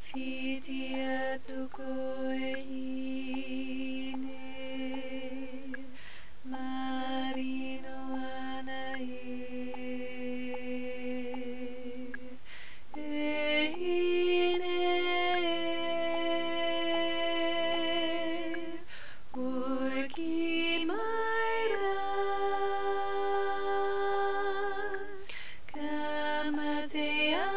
Fitia tukoehine marino anae ehine uki maira kamatea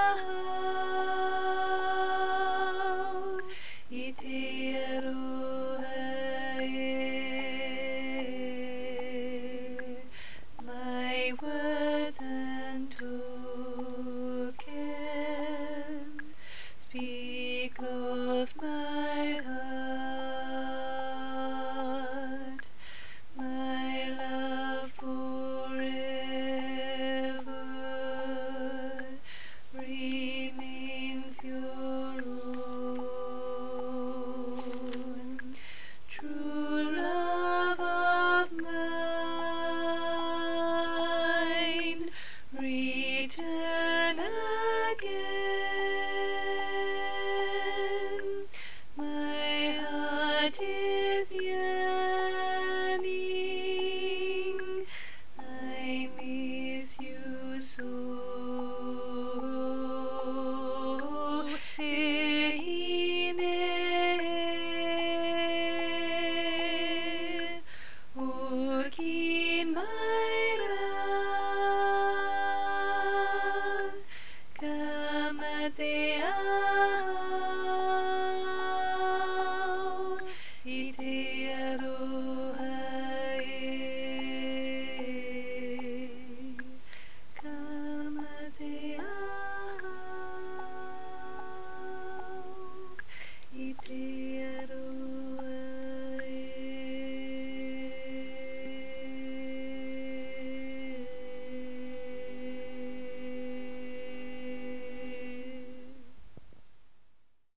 my words and tokens speak of my heart, my love forever remains your own. True love of mine, return again. My heart is yearning, I miss you so. Uki maira, kamate